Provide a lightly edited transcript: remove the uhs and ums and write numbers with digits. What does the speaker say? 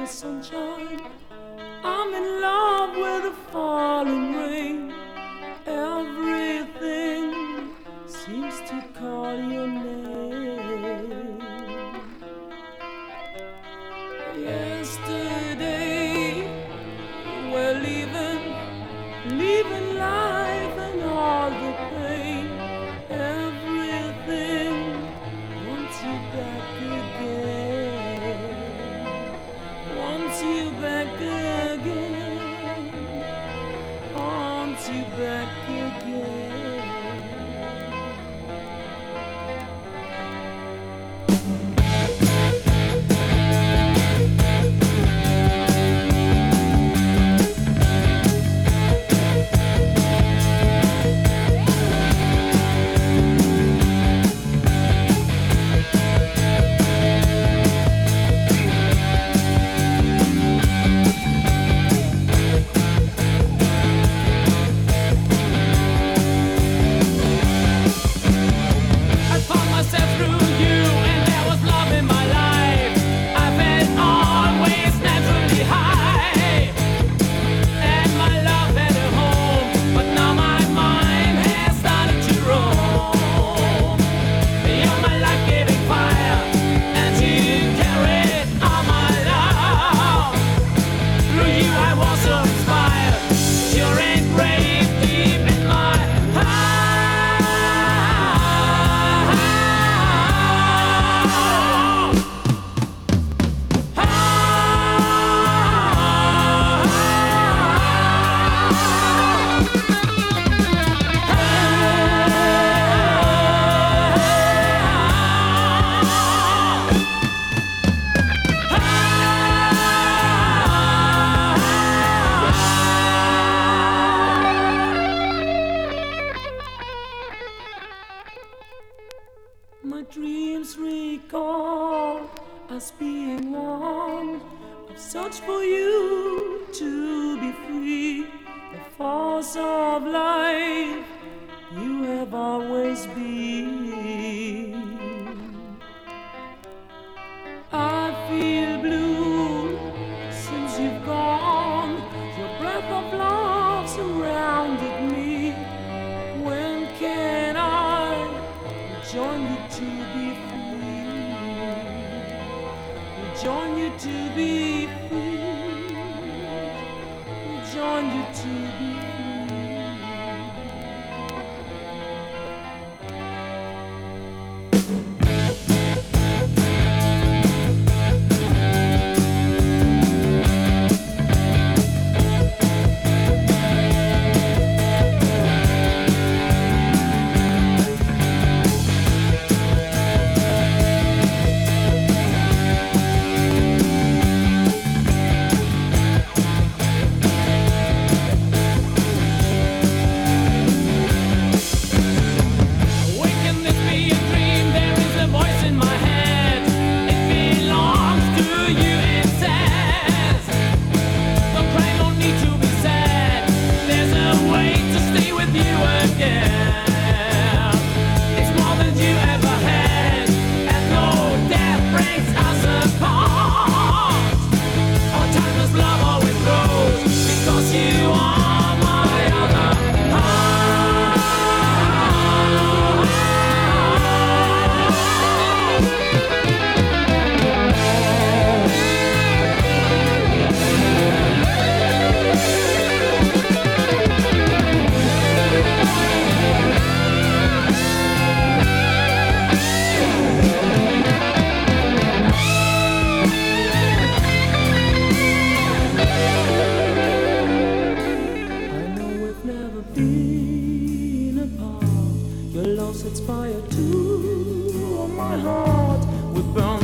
the sunshine. I'm in love with the falling rain. Everything seems to call your name. Yesterday we're living life and all the pain. Everything wants you back again. Wants you back again. Wants you back again. My dreams recall us being one. I've searched for you to be free. The force of life you have always been. I feel blue since you've gone. Your breath of love surrounded me. When can I join you to be free? Join you to be free. Join you to be free. Your love sets fire to my heart. We burn